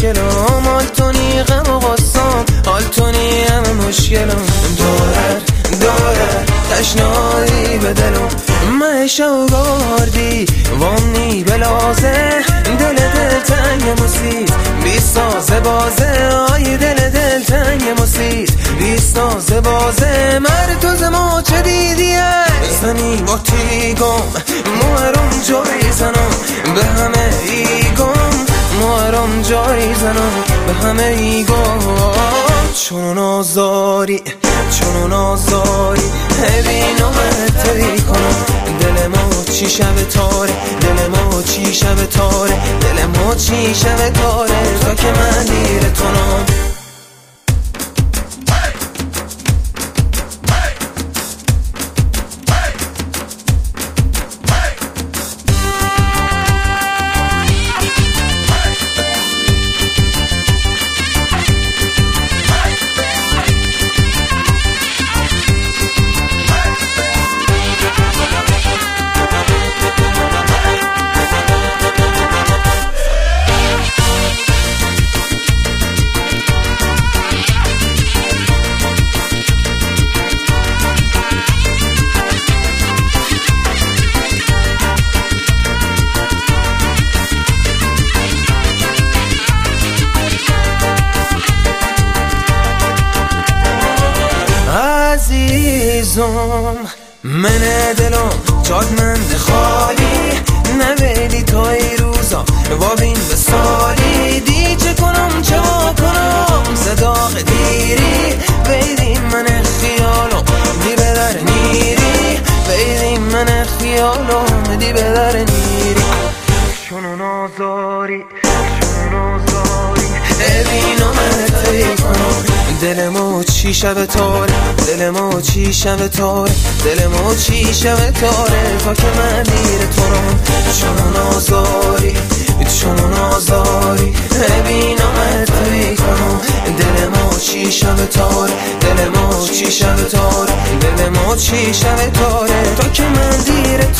مشکلم، حال تونی غم و غصام، حال تونی همه مشکلم. داره تشنایی به دلم، مهشو گاردی وامنی بلازه، دل تنگ مسید بیست تازه بازه، آی دل تنگ مسید بیست تازه بازه. مرتوز ما چه دیدیه زنی با تیگم، موهرم جایی زنم به همه ایگم، موهرم جایی زنم به همه ایگم. چونو نازاری بینامت تری کنم، دل ما چی شب تاره، دل ما چی شب تاره، دل ما چی شب تاره، تا که من دیر تونم. عزیزم من دلم جادمند خالی، نویدی تا ای روزا وابین به سالی، دی چه کنم چه با کنم صداق دیری، ویدی من خیالم دی بدر نیری، ویدی من خیالم دی بدر نیری. شونو نازاری بینامت تری کنم، دل ما چی شب تاره، دل ما چی شب تاره، دل ما چی شب تاره، تا که من دیر تونم. چونو نازاری بینامت تری کنم، دل ما چی شب تاره، دل ما چی شب تاره، دل ما چی شب تاره، تا که من دیر